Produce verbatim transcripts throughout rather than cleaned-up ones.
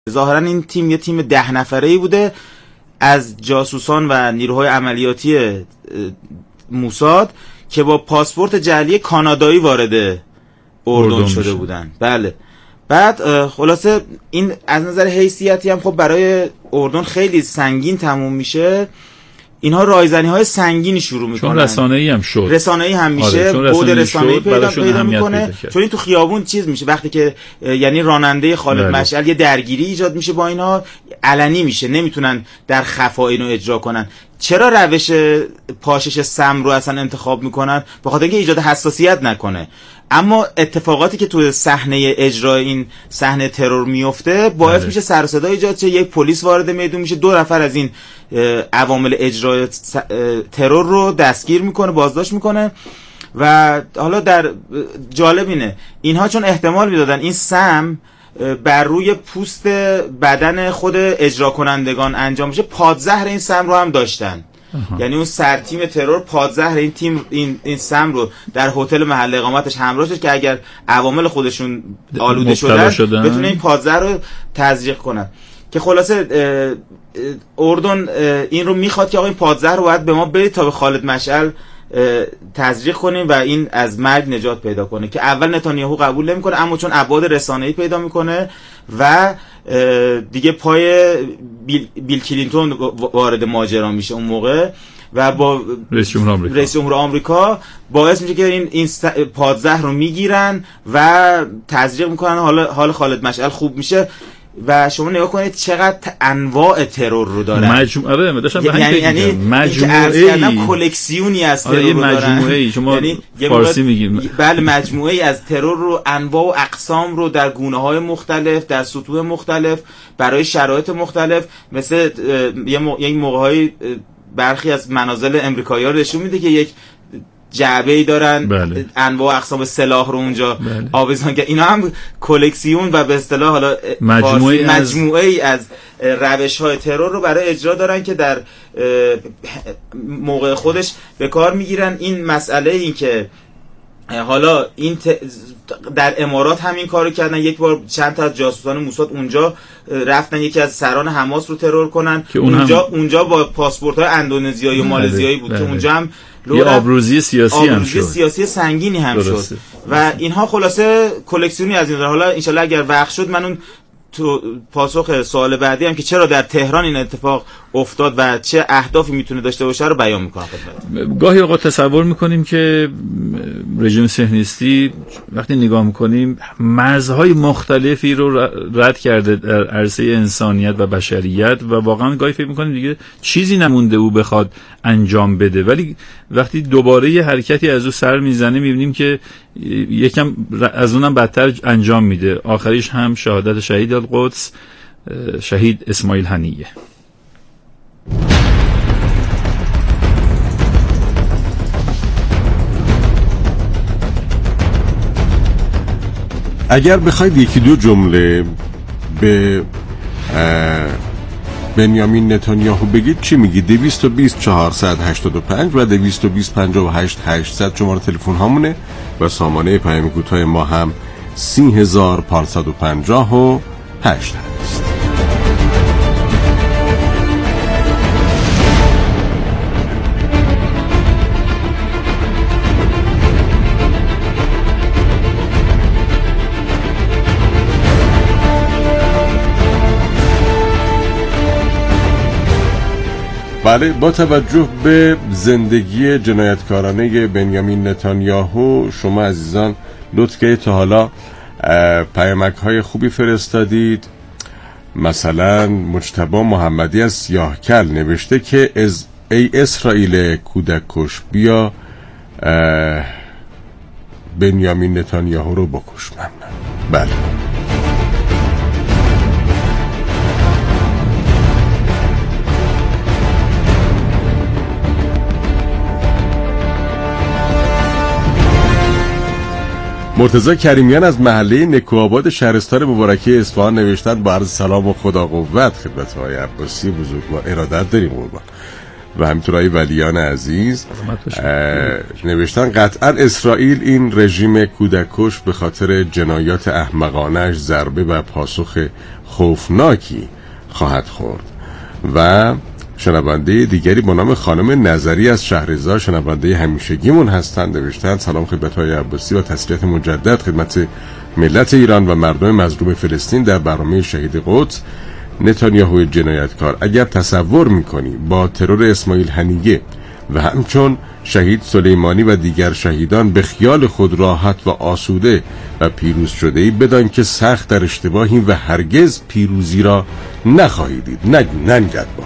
ظاهرا این تیم یه تیم ده نفره‌ای بوده از جاسوسان و نیروهای عملیاتی موساد که با پاسپورت جعلی کانادایی وارد اردن, اردن شده بودن. بله. بعد خلاصه این از نظر حیثیتی هم خب برای اردن خیلی سنگین تموم میشه. اینها رایزنی های سنگینی شروع میکنن چون رسانه‌ای هم شد رسانه‌ای هم میشه آره، بود رسانه‌ای پیدا, پیدا میکنه چون این تو خیابون چیز میشه وقتی که یعنی راننده خالد بله. مشعل یه درگیری ایجاد میشه با اینها علنی میشه، نمیتونن در خفا اینو اجرا کنن. چرا روش پاشش سم رو اصلا انتخاب میکنن؟ به خاطر اینکه ایجاد حساسیت نکنه. اما اتفاقاتی که تو صحنه اجرای این صحنه ترور میفته باعث بله. میشه سر و صدا ایجاد شه، یک پلیس وارد میدون میشه، دو نفر از این عوامل اجرای ترور رو دستگیر میکنه، بازداشت میکنه. و حالا در جالب اینه اینها چون احتمال میدادن این سم بر روی پوست بدن خود اجرا کنندگان انجام میشه، پادزهر این سم رو هم داشتن. آها. یعنی اون سرتیم ترور پادزهر این تیم این این سم رو در هتل محل اقامتش همراه داشت که اگر عوامل خودشون آلوده شدن, شدن بتونه این پادزهر رو تزریق کنن. که خلاصه اردن این رو میخواد که آقا این پادزهر رو باید به ما بدید تا به خالد مشعل تزریق کنیم و این از مرگ نجات پیدا کنه. که اول نتانیاهو قبول نمیکنه، اما چون ابعاد رسانه‌ای پیدا میکنه و دیگه پای بیل, بیل کلینتون وارد ماجرا میشه اون موقع و با رئیس جمهور آمریکا رئیس جمهور آمریکا باعث میشه که این این پادزهر رو میگیرن و تزریق میکنن، حالا حال خالد مشعل خوب میشه. و شما نگاه کنید چقدر انواع ترور رو دارن. مجموعه داشتم به یعنی یعنی مجموعه کلکسیونی از ترور رو دارن. مجموعه شما یعنی فارسی میگیم. بله مجموعه از ترور رو، انواع و اقسام رو در گونه‌های مختلف، در سطوح مختلف، برای شرایط مختلف. مثل یک موقع‌های برخی از منازل امریکایی‌ها نشون میده که یک جعبه‌ای دارن بله. انواع اقسام سلاح رو اونجا بله. آویزان که اینا هم کلکسیون و به اصطلاح حالا مجموعه مجموعه‌ای از, از روش‌های ترور رو برای اجرا دارن که در موقع خودش به کار میگیرن. این مسئله این که حالا این ت... در امارات همین کارو کردن، یک بار چند تا از جاسوسان موساد اونجا رفتن یکی از سران حماس رو ترور کنن که اون اونجا هم... اونجا با پاسپورت‌های اندونزیایی و مالزیایی بود که اونجا هم یه آبروزی سیاسی آبروزی هم شد، سیاسی سنگینی هم درسته. شد و اینها خلاصه کلکسیونی از این داره. حالا ان شاءالله اگر وقت شد من اون تو پاسخ سوال بعدی هم که چرا در تهران این اتفاق افتاد و چه اهدافی میتونه داشته باشه رو بیان میکنم خدمتتون. گاهی اوقات تصور میکنیم که رژیم صهیونیستی وقتی نگاه میکنیم مرزهای مختلفی رو رد کرده در عرصه انسانیت و بشریت و واقعا گاهی فکر میکنیم دیگه چیزی نمونده او بخواد انجام بده، ولی وقتی دوباره یه حرکتی از او سر میزنه میبینیم که یکم از اونم بدتر انجام میده. آخریش هم شهادت شهید القدس شهید اسماعیل هنیه. اگر بخواید یکی دو جمله به بنیامین نتانیاهو بگید چی میگید؟ دویست و بیست چهارصد و هشتاد و پنج و دویست و بیست پنجاه و هشت هشتصد شماره تلفن هامونه و سامانه پیام کوتاه ما هم سی هزار پانصد و پنجاه و هشت هست. بله، با توجه به زندگی جنایتکارانه بنیامین نتانیاهو شما عزیزان لطف که تا حالا پیامک های خوبی فرستادید. مثلا مجتبی محمدی از سیاهکل نوشته که از ای اسرائیل کودک کش بیا بنیامین نتانیاهو رو بکش. ممنون. بله مرتضی کریمیان از محله نکوآباد شهرستان مبارکه اصفهان نوشتن با عرض سلام و خدا قوت خدمت های عباسی بزرگوار، ارادت داریم قربان. و همینطور های ولیان عزیز نوشتن قطعا اسرائیل این رژیم کودکش به خاطر جنایات احمقانش ضربه و پاسخ خوفناکی خواهد خورد. و شنونده دیگری با نام خانم نظری از شهرزار، شنونده همیشگیمون هستند، نوشتند سلام خدمت های عباسی و تسلیت مجدد خدمت ملت ایران و مردم مظلوم فلسطین در برنامه شهید قدس. نتانیاهو جنایتکار، اگر تصور میکنی با ترور اسماعیل هنیه و همچون شهید سلیمانی و دیگر شهیدان به خیال خود راحت و آسوده و پیروز شده ای، بدان که سخت در اشتباهیم و هرگز پیروزی را نخواهی دید. نگو ننگد با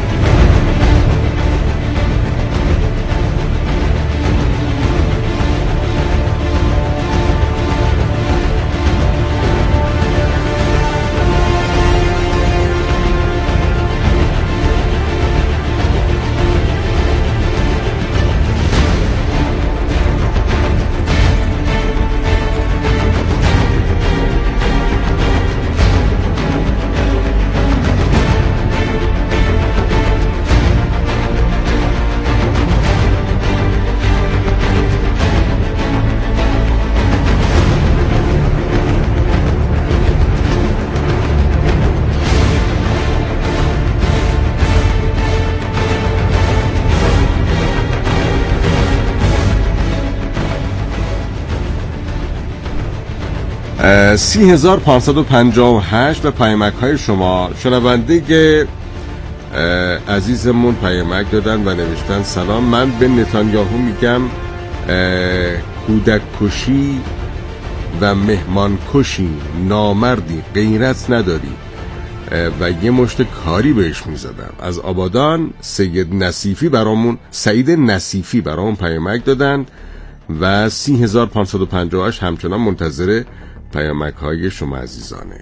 سی هزار پانصد و پنجاه و هشت و پیامک های شما. شنونده عزیزمون پیامک دادن و نوشتن سلام، من به نتانیاهو میگم کودک کشی و مهمان کشی، نامردی، غیرت نداری و یه مشت کاری بهش میزدم. از آبادان سید نصیفی برامون سعید نصیفی برامون پیامک دادن و سی هزار پانصد و پنجاه و هشت همچنان منتظر پیامک های شما عزیزانه.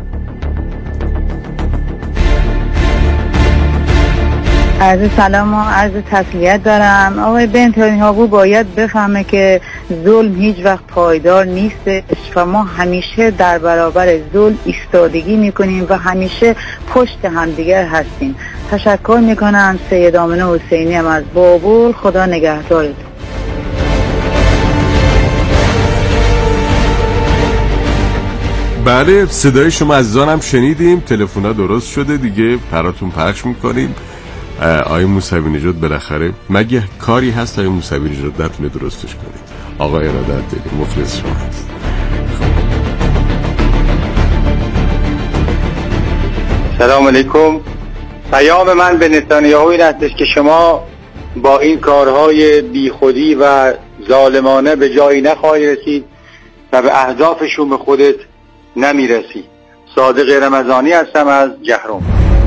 عرض سلام و عرض تسلیت دارم. آقای نتانیاهو باید بفهمه که ظلم هیچ وقت پایدار نیست و ما همیشه در برابر ظلم ایستادگی میکنیم و همیشه پشت همدیگر هستیم. تشکر میکنم. سید آمنه حسینی هم از بابل. خدا نگهدارتون. بله، صدای شما عزیزان هم شنیدیم. تلفن‌ها درست شده دیگه، براتون پخش میکنیم. آقای موسوی نژاد بالاخره مگه کاری هست آقای موسوی نژاد نتونه درستش کنید؟ آقا ارادت داریم، مخلص شما هست. سلام علیکم. پیام من به نتانیاهو این هستش که شما با این کارهای بیخودی و ظالمانه به جایی نخواهی رسید و به اهداف شوم خودت نمیرسی. صادق رمضانی هستم از جهرم.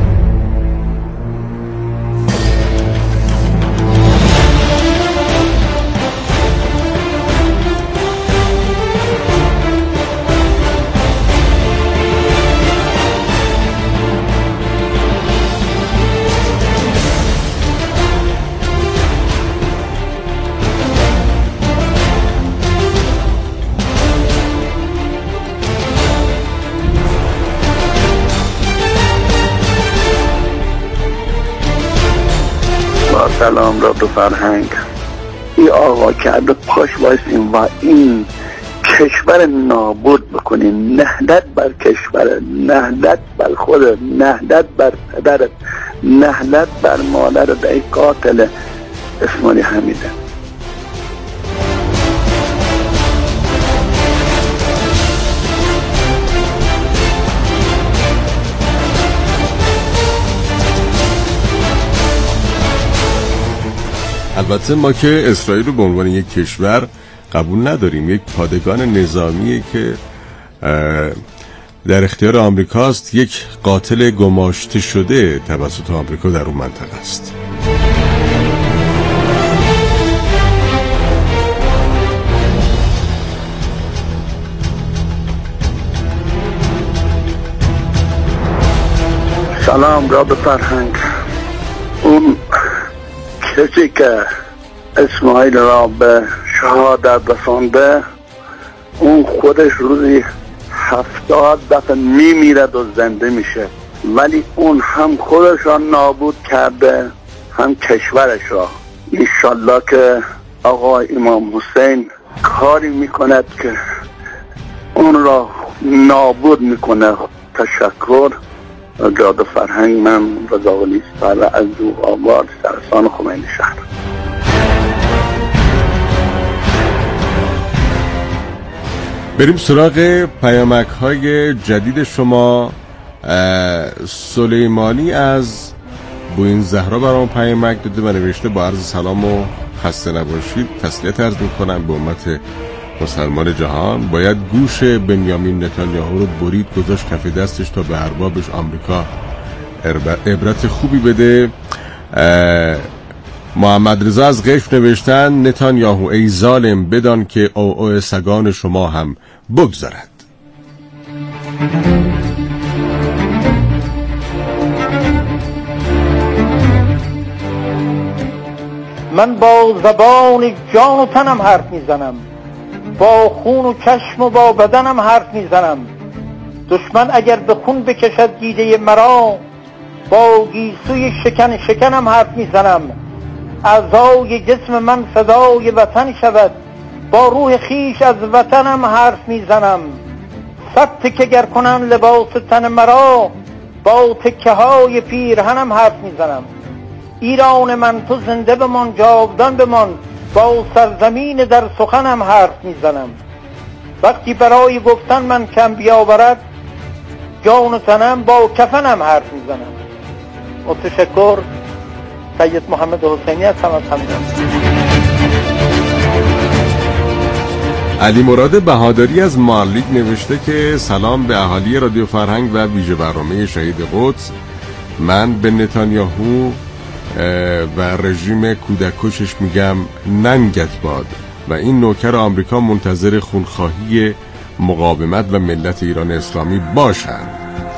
سلام را دو فرهنگ. این آقا کرده پاش وایسیم و این کشور نابود بکنیم. نهدت بر کشور، نهدت بر خود، نهدت بر پدرت، نهدت بر مادرت. ای قاتل اسماعیل حمیده. البته ما که اسرائیل رو به عنوان یک کشور قبول نداریم. یک پادگان نظامیه که در اختیار آمریکاست، یک قاتل گماشته شده توسط آمریکا در اون منطقه است. سلام را به فرهنگ. اون کسی که اسماعیل را به شهادت رسانده، اون خودش روزی هفتاد دفعه میمیرد و زنده میشه، ولی اون هم خودش را نابود کرده هم کشورش را. انشالله که آقا امام حسین کاری میکند که اون را نابود میکنه. تشکر. جاده فرهنگ، من رضا ولی سپر از دو آباد سرسان خمینی شهر. بریم سراغ پیامک های جدید شما. سلیمانی از بوین زهرا برام پیامک داده و نوشته با عرض سلام و خسته نباشید. تسلیت عرض میکنم به امت مسلمان جهان. باید گوش بنیامین نتانیاهو رو برید گذاشت کف دستش تا به اربابش آمریکا عبرت خوبی بده. محمد رضا از قشم نوشتن نتانیاهو ای ظالم بدان که او او سگان شما هم بگذارد. من با زبان جان و تنم حرف میزنم، با خون و چشم و با بدنم حرف میزنم. دشمن اگر به خون بکشد دیده مرا، با گیسوی شکن شکنم حرف میزنم. اعضای جسم من فدای وطن شود، با روح خیش از وطنم حرف میزنم. صد تکه گر کنن لباس تن مرا، با تکه های پیرهنم حرف میزنم. ایران من تو زنده بمان جاودان بمان، با سرزمین در سخنم حرف میزنم. وقتی برای گفتن من کم بیاورد، جان و تنم با کفنم حرف میزنم. متشکر. سید محمد حسینی هستم از همدان. علی مراد بهادری از مارلیک نوشته که سلام به اهالی رادیو فرهنگ و ویژه برنامه شهید قدس. من به نتانیاهو و رژیم کودککشش میگم ننگت باد و این نوکر آمریکا منتظر خونخواهی مقاومت و ملت ایران اسلامی باشند.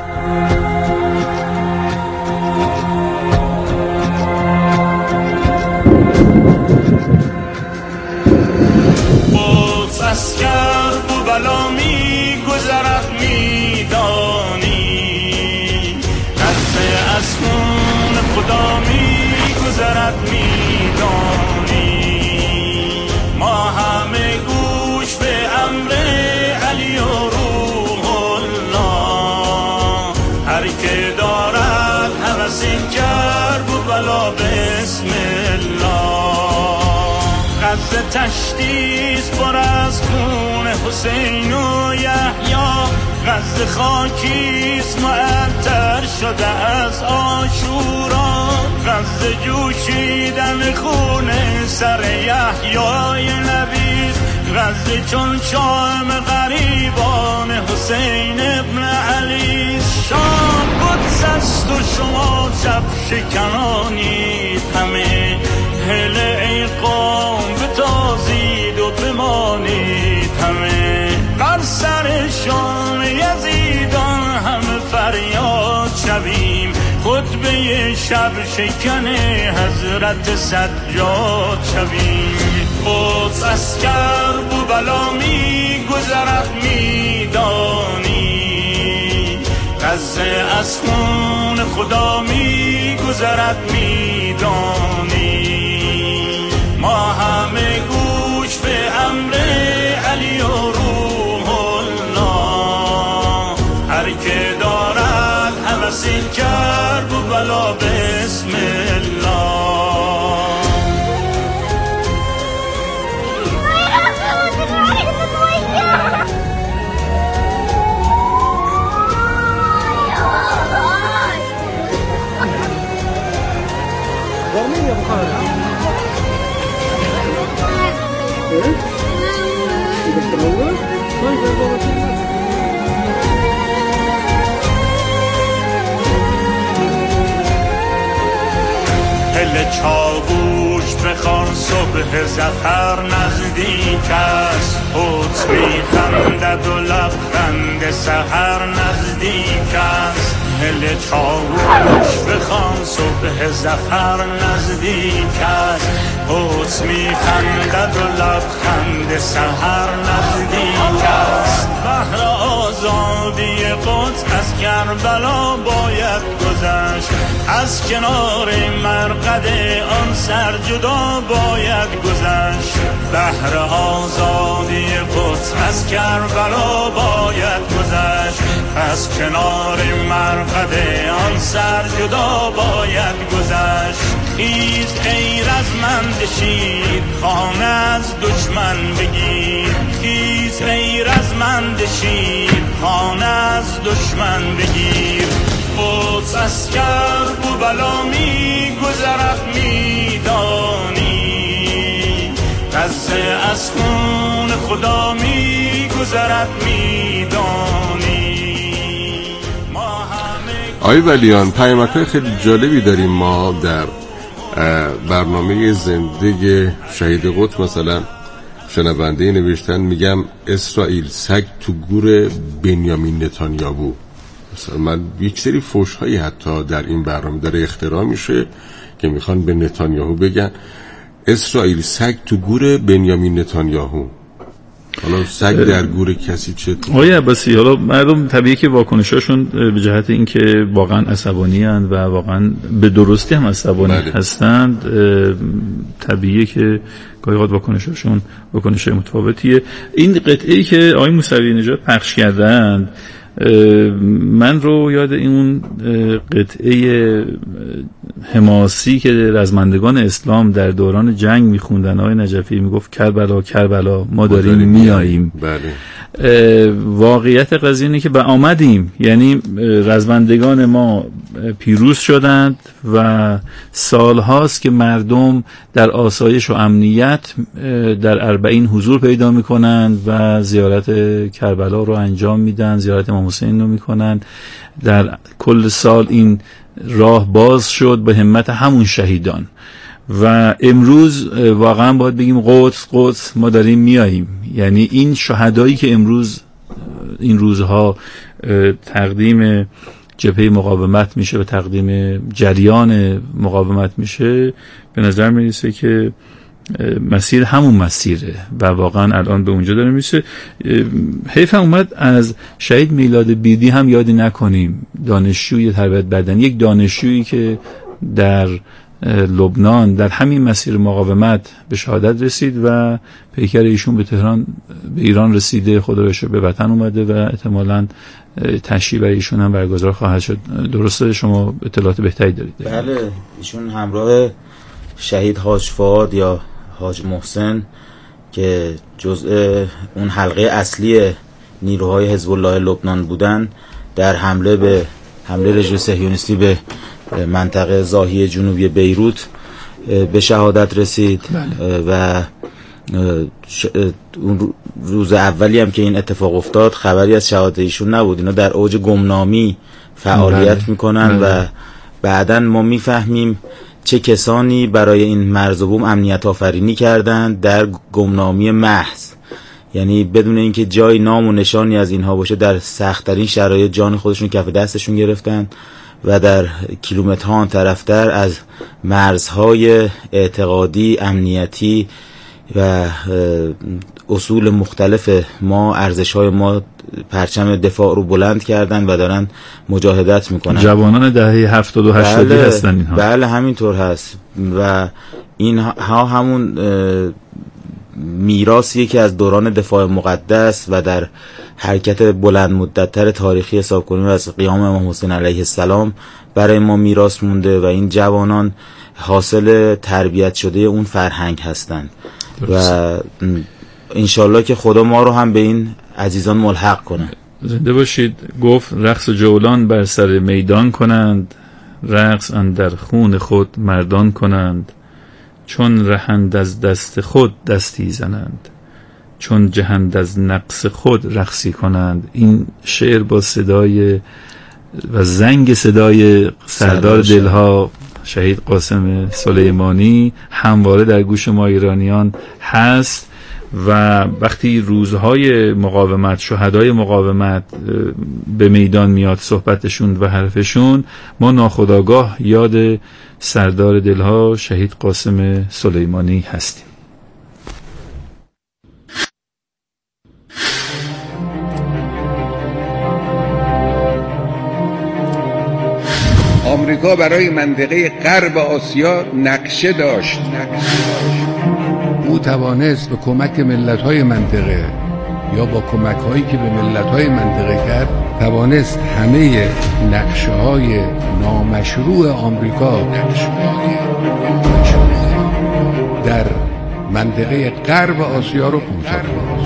اسکر بو بلا می گذرد می دانی، دست از خون خدا می گذرد می دانی. ما همه گوش به امر علی و روح الله، هر که دارد هوس کر بو بلا بسم الله. غزه تشتیز پر از خون حسین و یحیی، غزه خاکیست معطر شده از عاشورا. غزه جوشیدن خون سر یحیی نبی، غزه چون شام غریبان حسین ابن علی. شام قدس است و شما شب شکنانید همه، هله ای قوم بتازید و بمانید همه. بر سر شام یزیدان همه فریاد شویم، خطبه شب شکن حضرت سجاد شویم. قدس اسکر بو بلا می گذرد می دانی، غزه از خون خدا می گذرد می دانی. ما همه گوش به امر علی و روح الله، هر که دارد هوس کرب و بلا بسم الله. هل چاووش بخوان صبح زفر نزدیک است، قدس میخندد و لبخند سحر نزدیک است. هل چاووش بخوان صبح زفر نزدیک است، قدس میخندد و لبخند سحر نزدیک است. بحر آزادی قدس از کربلا باید گذشت، از کنار مرقد آن سر جدا باید گذشت. بحر آزادی قدس از کربلا باید گذشت، از کنار مرقد آن سر جدا باید گذشت. خیز ای رزمند شیر خانه از دشمن بگیر، خیز ای رزمند شیر خانه از دشمن بگیر. قدس اسکر بو بلا می گذرد میدانی، غزه از خون خدا می گذرد میدانی. آقای ولیان پیامک‌های خیلی جالبی داریم ما در برنامه زندگی شهید قدس. مثلا شنونده نوشتن میگم اسرائیل سگ تو گور بنیامین نتانیاهو. مثلا من یک سری فوش هایی حتی در این برنامه داره اختراع میشه که میخوان به نتانیاهو بگن اسرائیل سگ تو گور بنیامین نتانیاهو. حالا سگ در گور کسی چه؟ آقای عباسی، حالا مردم طبیعیه که واکنشاشون به جهت اینکه واقعا عصبانی اند و واقعا به درستی هم عصبانی بله. هستند، طبیعیه که گاهی اوقات واکنشاشون واکنش متفاوتیه. این قطعه‌ای که آقای موسوی نژاد پخش کردند من رو یاد این قطعه حماسی که رزمندگان اسلام در دوران جنگ میخوندن. آقای نجفی میگفت کربلا کربلا ما داریم میاییم. بله. واقعیت قضیه اینه که به آمدیم، یعنی رزمندگان ما پیروز شدند و سالهاست که مردم در آسایش و امنیت در اربعین حضور پیدا میکنند و زیارت کربلا رو انجام میدن، زیارت امام حسین رو میکنن. در کل سال این راه باز شد به همت همون شهیدان و امروز واقعا باید بگیم قدس قدس ما داریم میاییم. یعنی این شهدایی که امروز این روزها تقدیم جبهه مقاومت میشه و تقدیم جریان مقاومت میشه، به نظر میرسه که مسیر همون مسیره و واقعا الان به اونجا داره میشه. حیف هم اومد از شهید میلاد بیدی هم یادی نکنیم، دانشجوی تربیت بدنی، یک دانشجویی که در لبنان در همین مسیر مقاومت به شهادت رسید و پیکر ایشون به تهران به ایران رسیده، خدا رو شکر به وطن اومده و احتمالاً تشییع برای ایشون هم برگزار خواهد شد. درسته شما اطلاعات بهتری دارید؟ بله، ایشون همراه شهید حاج فؤاد یا حاج محسن که جزء اون حلقه اصلی نیروهای حزب الله لبنان بودن در حمله به حمله رژیم صهیونیستی به منطقه ضاحی جنوبی بیروت به شهادت رسید. بله. و اون روز اولی هم که این اتفاق افتاد خبری از شهادت ایشون نبود. اینا در اوج گمنامی فعالیت بله. میکنن بله. و بعداً ما میفهمیم چه کسانی برای این مرز و بوم امنیت آفرینی کردند در گمنامی محض، یعنی بدون اینکه جای نام و نشانی از اینها باشه در سخت‌ترین شرایط جان خودشون کف دستشون گرفتن و در کیلومترها آن طرفتر از مرزهای اعتقادی، امنیتی و اصول مختلف ما، ارزش‌های ما، پرچم دفاع رو بلند کردن و دارن مجاهدت میکنن. جوانان دهه هفتاد و هشتادی بله، هستن اینها. بله همینطور هست و اینها همون میراثیه که از دوران دفاع مقدس و در حرکت بلند مدت‌تر تاریخی حساب کنیم از قیام امام حسین علیه السلام برای ما میراث مونده و این جوانان حاصل تربیت شده اون فرهنگ هستند و انشالله که خدا ما رو هم به این عزیزان ملحق کنه. زنده باشید. گفت رقص جولان بر سر میدان کنند، رقص اندر خون خود مردان کنند، چون رهند از دست خود دستی زنند، چون جهند از نقص خود رقصی کنند. این شعر با صدای و زنگ صدای سردار دلها شهید قاسم سلیمانی همواره در گوش ما ایرانیان هست و وقتی روزهای مقاومت، شهدای مقاومت به میدان میاد صحبتشون و حرفشون، ما ناخودآگاه یاد سردار دلها شهید قاسم سلیمانی هستیم. آمریکا برای منطقه غرب آسیا نقشه داشت. او توانست به کمک ملت‌های منطقه یا با کمک هایی که به ملت های منطقه کرد توانست همه نقشه های نامشروع آمریکا در منطقه غرب آسیا رو خونسا کنه.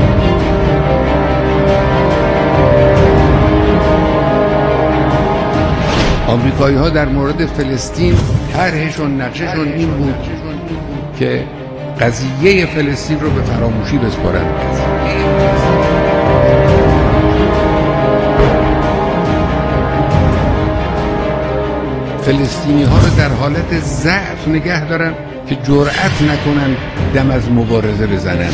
آمریکایی ها در مورد فلسطین طرحشون نقششون این بود که قضیه فلسطین رو به فراموشی بسپارن. فلسطینی ها رو در حالت ضعف نگه دارن که جرأت نکنن دم از مبارزه بزنن.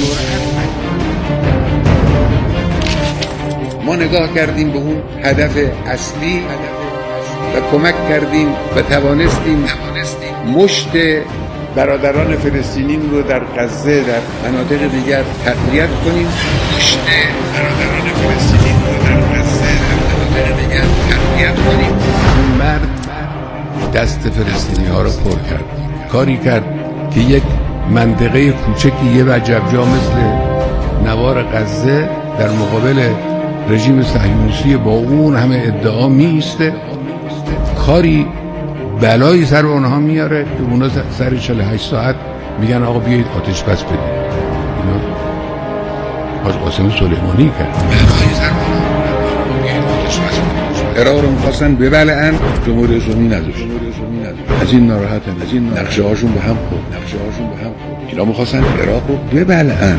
ما نگاه کردیم به اون هدف اصلی و کمک کردیم و توانستیم مشت برادران فلسطینی رو در غزه در مناطق دیگر تقویت کنیم. مشت برادران فلسطینی رو در غزه در مناطق دیگر تقویت کنیم. اون مرد دست فلسطینی ها رو پر کرد، کاری کرد که یک منطقه کوچکی یه وجب جا مثل نوار غزه در مقابل رژیم صهیونیستی با اون همه ادعا میسته، کاری بلایی سر اونها میاره که اونا سر چهل و هشت ساعت میگن آقا بیایید آتش بس بدید. اینا حاج قاسم سلیمانی کرد. بلایی سر اونها بیایید آتش بس بدید. عراق رو میخواستن ببلعن، جمهوری اسلامی نداشت. از این ناراحتن، از این نقشه هاشون به هم خورد. نقشه هاشون به هم خورد. اینا میخواستن عراق رو ببلعن.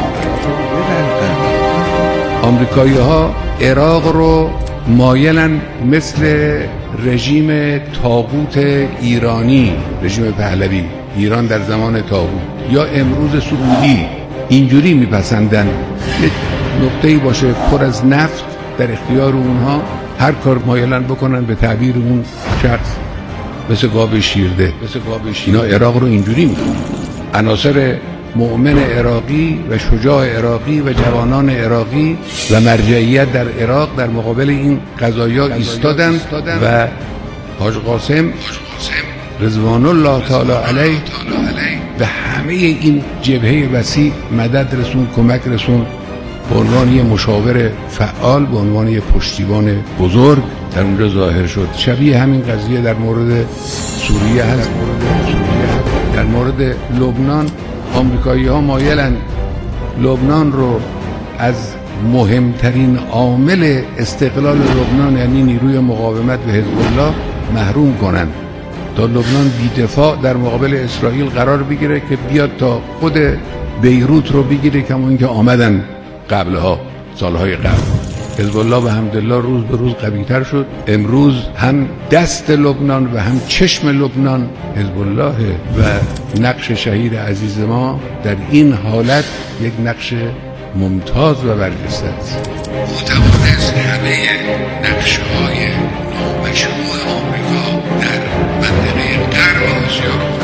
آمریکایی ها عراق رو مایلن مثل رژیم طاغوت ایرانی، رژیم پهلوی ایران در زمان طاغوت یا امروز سعودی اینجوری میپسندن یک نقطه‌ای باشه پر از نفت در اختیار اونها، هر کار مایلن بکنن به تعبیر اون شخص مثل گاو شیرده. مثل گاو شیرده. اینا عراق رو اینجوری میکنن. عناصر مؤمن عراقی و شجاع عراقی و جوانان عراقی و مرجعیت در عراق در مقابل این قضایا ایستادند و حاج قاسم رضوان الله تعالی علیه به همه این جبهه وسیع مدد رسون، کمک رسون، به عنوان یه مشاور فعال، به عنوان یه پشتیبان بزرگ در اونجا ظاهر شد. شبیه همین قضیه در مورد سوریه هست. در مورد لبنان آمریکایی ها مایلن لبنان رو از مهمترین عامل استقلال لبنان یعنی نیروی مقاومت به حزب الله محروم کنن تا لبنان بی‌دفاع در مقابل اسرائیل قرار بگیره که بیاد تا خود بیروت رو بگیره، کما اینکه آمدن قبلها سالهای قبل. حزب الله به حمدالله روز به روز قوی‌تر شد. امروز هم دست لبنان و هم چشم لبنان حزب الله و نقش شهید عزیز ما در این حالت یک نقش ممتاز و برجسته است. متوانست همه نقشه‌های نامشروع آمریکا در منطقه غرب آسیا رو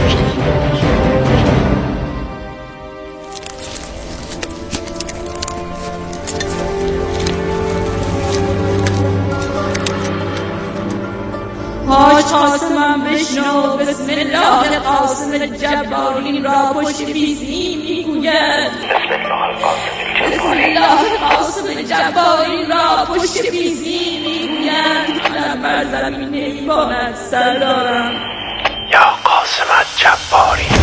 حاج قاسمم بشنو بسم الله قاسم جبارین را پشت بیزی میگوید. بسم الله قاسم جبارین را پشت بیزی میگوید. من بر زمین ایوانت سر دارم یا قاسم جبارین.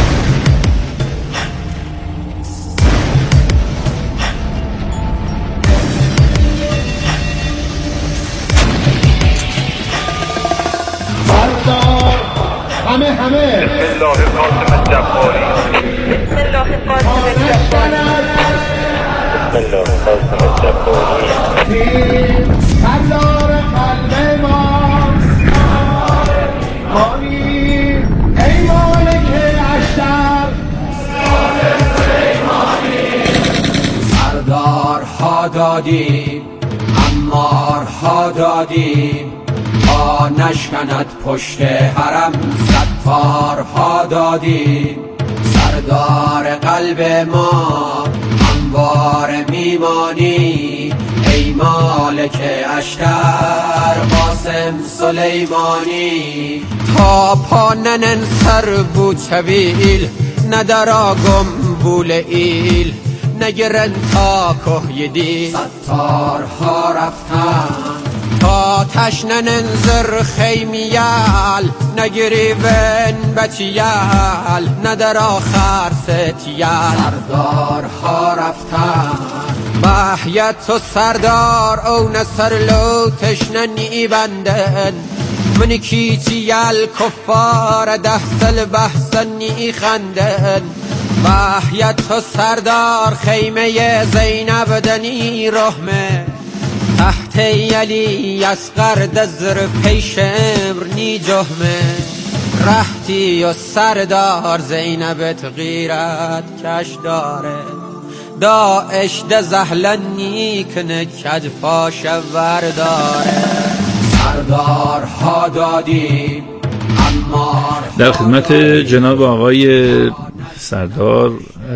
همه همه بسم الله قاسم جباری. بسم الله قاسم جباری. بسم الله قاسم جباری. سردار قلب ما مانی ای مالک اشتر. سردارها دادیم عمارها دادیم تا نشکند پشت حرم، ستارها دادیم. سردار قلب ما هموار میمانی ای مالک اشتر قاسم سلیمانی. تا پا ننن سر بو چویل ندراگم بول ایل نگرن تا کهیدی ستارها رفتن تا تشنن زر خیمیال نگریبن بچیال ندر آخر ستیال سردارها رفتن بحیت و سردار او نصر لو تشننی بندن من کیچیال کفار ده سل بحثنی خندن بحیت و سردار خیمه زینب دنی رحمه تحت یلی اسقر دزر پیشمر نی جهمه رحتی و سردار زینبت غیرت کش داره داعش ده زهلنی کنه کد پاش ورداره سردارها دادیم امار در خدمت جناب آقای سردار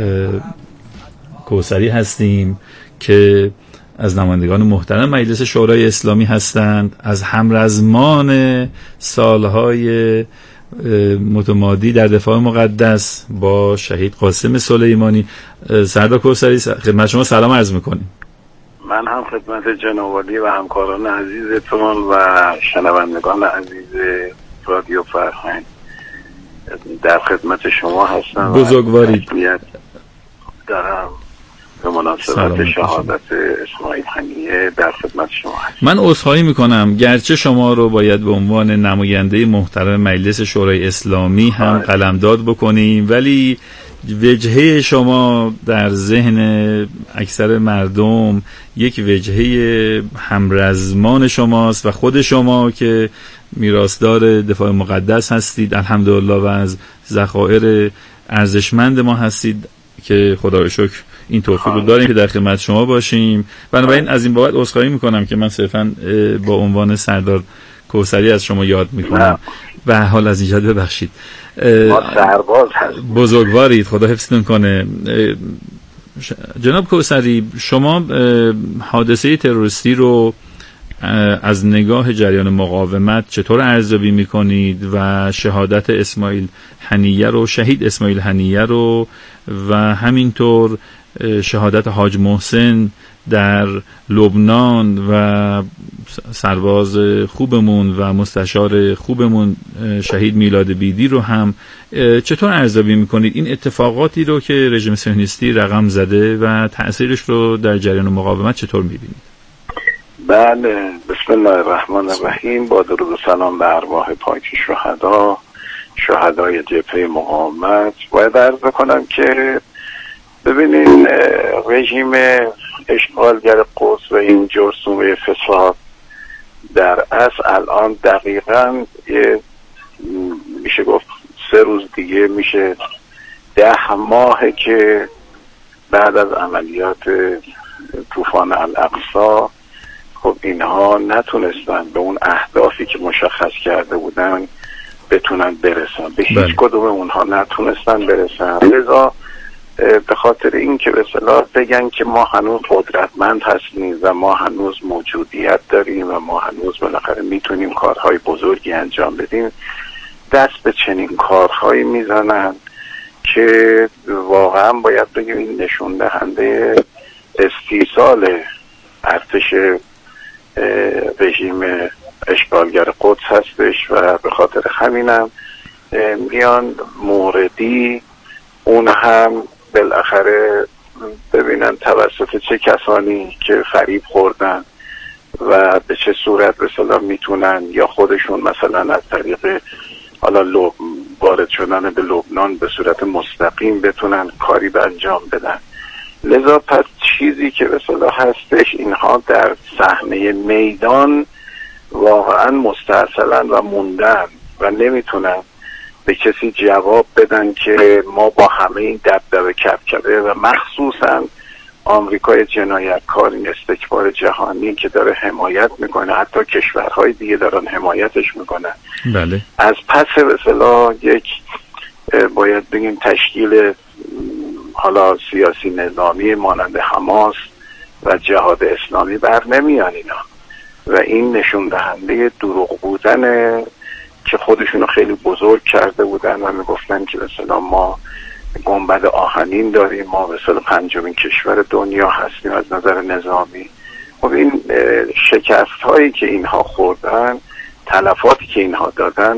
کوثری هستیم که از نمایندگان محترم مجلس شورای اسلامی هستند، از همرزمان سالهای متمادی در دفاع مقدس با شهید قاسم سلیمانی. سردار کوثری خدمت شما سلام عرض میکنیم. من هم خدمت جناب عالی و همکاران عزیزتون و شنوندگان عزیز رادیو فرهنگ در خدمت شما هستم. بزرگوارید. دارم به مناسبت شهادت اسماعیل حنیه در خدمت شما هستم. من عذرخواهی میکنم گرچه شما رو باید به عنوان نماینده محترم مجلس شورای اسلامی هم قلمداد بکنیم، ولی وجهه شما در ذهن اکثر مردم یک وجهه همرزمان شماست و خود شما که میراثدار دفاع مقدس هستید الحمدلله و از ذخایر ارزشمند ما هستید که خدا رو شکر این توفیق رو داریم که در خدمت شما باشیم. بنابراین از این بابت عذرخواهی میکنم که من صرفا با عنوان سردار کوثری از شما یاد میکنم و حال از اینجا ببخشید. ما سرباز هستیم. بزرگوارید، خدا حفظتون کنه. جناب کوثری، شما حادثه تروریستی رو از نگاه جریان مقاومت چطور ارزیابی میکنید و شهادت اسماعیل حنیه رو، شهید اسماعیل حنیه رو و همینطور شهادت حاج محسن در لبنان و سرباز خوبمون و مستشار خوبمون شهید میلاد بیدی رو هم چطور ارزیابی میکنید؟ این اتفاقاتی رو که رژیم صهیونیستی رقم زده و تأثیرش رو در جریان مقاومت چطور میبینید؟ بله، بسم الله الرحمن الرحیم. با درود و سلام به ارواح پاک شهدا، شهدای جبهه مقاومت. باید عرض کنم که ببینین رژیم اشغالگر قدس و این جرثومه فساد در اصل الان دقیقاً میشه گفت سه روز دیگه میشه ده ماهه که بعد از عملیات طوفان الاقصی خب اینها نتونستن به اون اهدافی که مشخص کرده بودن بتونن برسن، به هیچ بله. کدوم اونها نتونستن برسن. لذا به خاطر این که به اصطلاح بگن که ما هنوز قدرتمند هستیم و ما هنوز موجودیت داریم و ما هنوز بالاخره میتونیم کارهای بزرگی انجام بدیم، دست به چنین کارهایی میزنن که واقعا باید بگیم این نشون دهنده استیصال ارتش رژیم اشغالگر قدس هستش و به خاطر همینم میان موردی اون هم بالاخره ببینن توسط چه کسانی که فریب خوردن و به چه صورت به اصطلاح میتونن یا خودشون مثلا از طریق حالا لب وارد شدن به لبنان به صورت مستقیم بتونن کاری به انجام بدن. لذا پس چیزی که به اصطلاح هستش اینها در صحنه میدان واقعا مستاصلن و موندن و نمیتونن به کسی جواب بدن که ما با همه این دبدبه کبکبه و مخصوصا آمریکای جنایتکار، این استکبار جهانی که داره حمایت میکنه، حتی کشورهای دیگه دارن حمایتش میکنن، بله. از پس به اصطلاح یک باید بگیم تشکیل حالا سیاسی نظامی مانند حماس و جهاد اسلامی بر نمیان اینا و این نشون دهنده دروغ بودن که خودشونو خیلی بزرگ کرده بودن و میگفتن که مثلا ما گنبد آهنین داریم، ما به اصطلاح پنجمین کشور دنیا هستیم از نظر نظامی. خب این شکست هایی که اینها خوردن، تلفاتی که اینها دادن